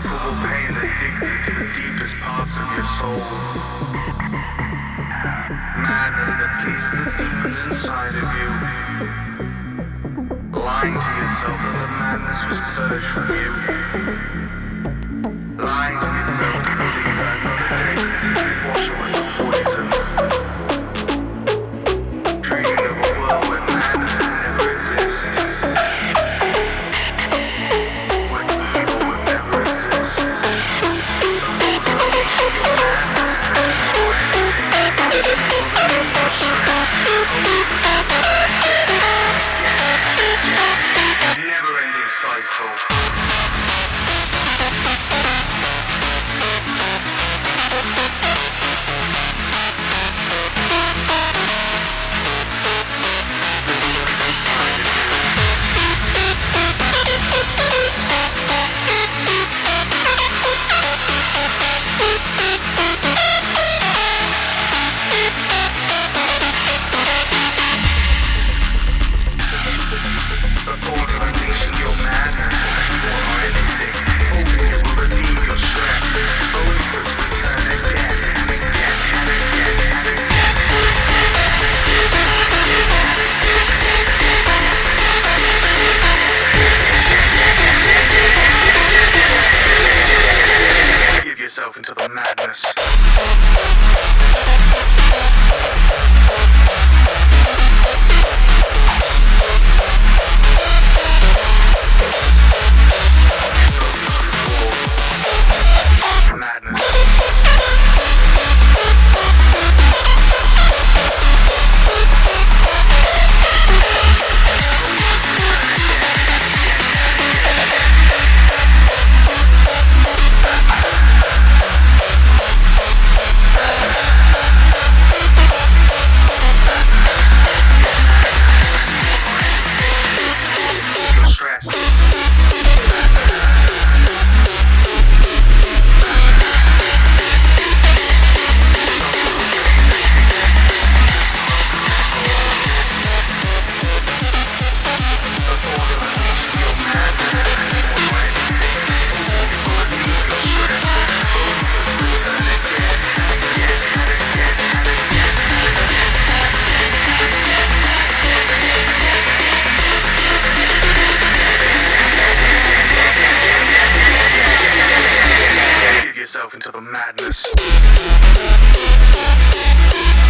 insufferable pain that digs into the deepest parts of your soul. Madness that feeds the demons inside of you. Lying to yourself that the madness was purged from you. Lying to yourself to believe that another day could simply wash away the poison. Dreaming of a world where madness would never exist. Where evil would never exist. The thought of unleashing your madness or anything. Relieve your stress. Never-ending cycle. Into the madness. Into the madness.